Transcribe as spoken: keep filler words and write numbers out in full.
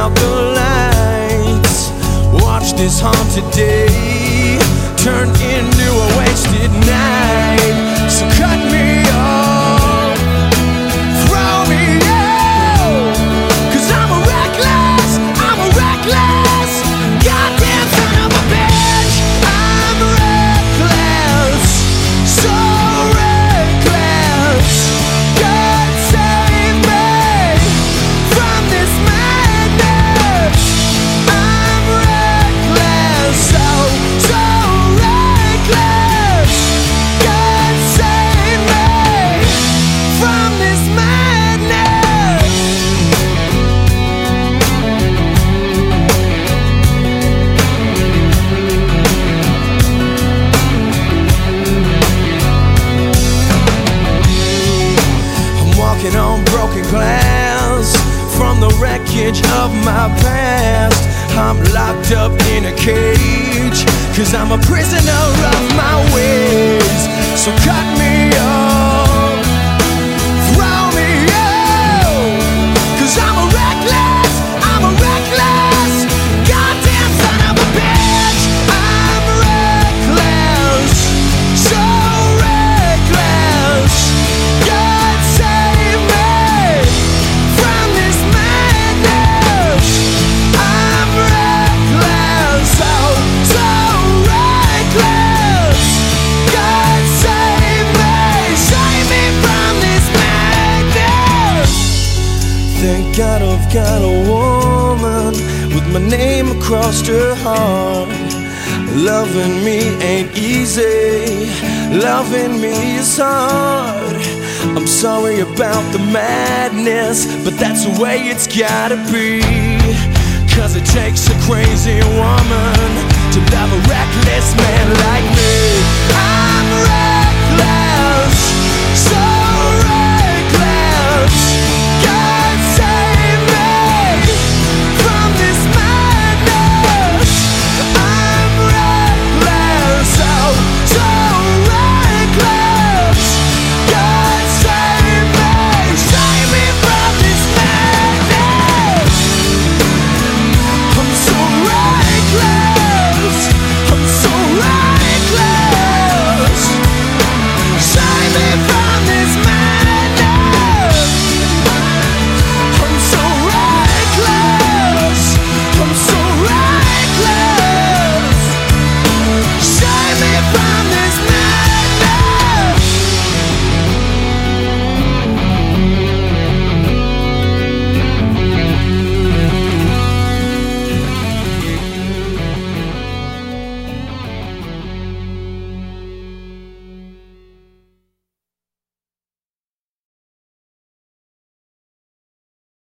out the lights. Watch this haunted day turn into a wasted night. So cut me off, throw me out, 'cause I'm a reckless, I'm a reckless goddamn son of a bitch. I'm reckless, so reckless. God save me from this madness. I'm reckless, so, so reckless. God save me from this madness. I'm walking on broken glass from the wreckage of my past. I'm locked up in a cage, 'cause I'm a prisoner of my ways. So cut me off, throw me out, 'cause I'm a reckless, I'm a reckless goddamn son of a bitch. I'm reckless, so reckless. God save me from this madness. I'm reckless, so, so reckless. God save me, save me from this madness. Thank God I've got a woman with my name across her heart. Loving me ain't easy, loving me is hard. I'm sorry about the madness, but that's the way it's gotta be. 'Cause it takes a crazy woman to love a reckless man like me. I'm reckless.